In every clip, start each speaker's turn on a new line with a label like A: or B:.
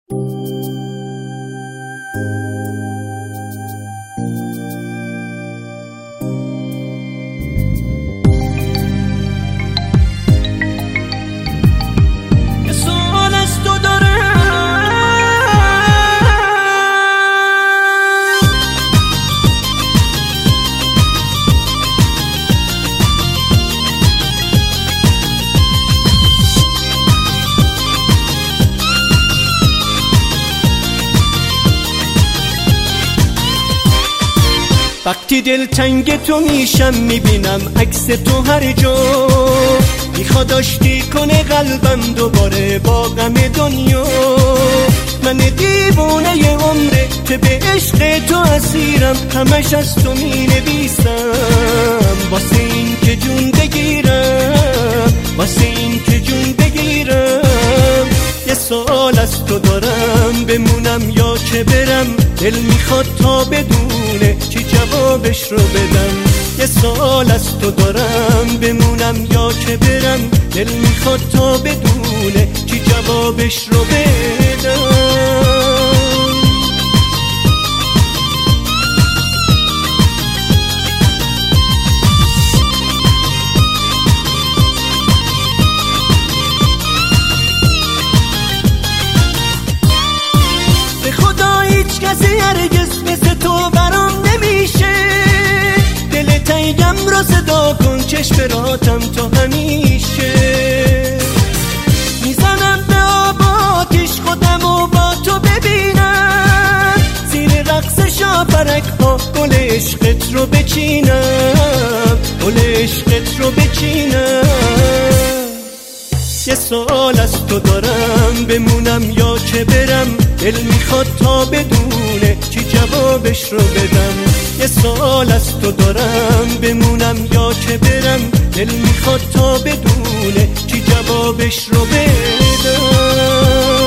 A: وقتی دلتنگ تو میشم میبینم عکس تو هر جا، میخواد آشتی کنه قلبم دوباره با غم دنیا. من دیوونه ی عمره که به عشق تو اسیرم، همش از تو مینویسم واسه این که جون بگیرم، واسه این که جون بگیرم. یه سوال از تو دارم، بمونم یا که برم؟ دل میخواد تا بدونه چی جوابش رو بدم. یه سوال از تو دارم، بمونم یا که برم؟ دل میخواد تا بدونه چی جوابش رو بدم. کسی هرگز مثل تو برام نمیشه، دل تنگم رو صدا کن، چشم براتم تا همیشه. میزنم به آب آتیش خودم و با تو ببینم، زیر رقص شاپرک ها گل عشقت رو بچینم، گل عشقت رو بچینم. یه سوال از تو دارم، بمونم یا که برم؟ دل میخواد تا بدونه چی جوابش رو بدم. یه سوال از تو دارم، بمونم یا که برم؟ دل میخواد تا بدونه چی جوابش رو بدم.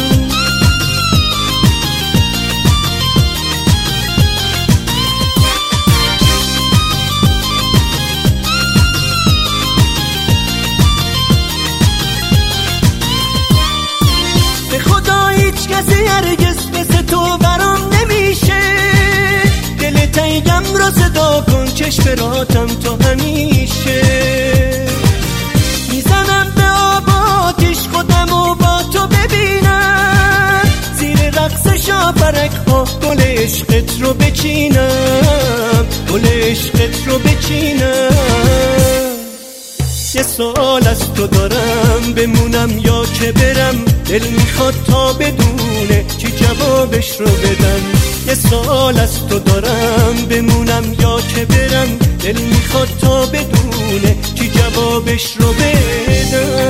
A: کسی هرگز مثل تو برام نمیشه، دل تنگم رو صدا کن، چشم براتم تا همیشه. میزنم به آب آتیش خودم و با تو ببینم، زیر رقص شاپرک ها گل عشقت رو بچینم، گل عشقت رو بچینم. یه سوال از تو دارم، بمونم یا که برم؟ دل میخواد تا بدونه چی جوابش رو بدم. یه سوال از تو دارم، بمونم یا که برم؟ دل میخواد تا بدونه چی جوابش رو بدم.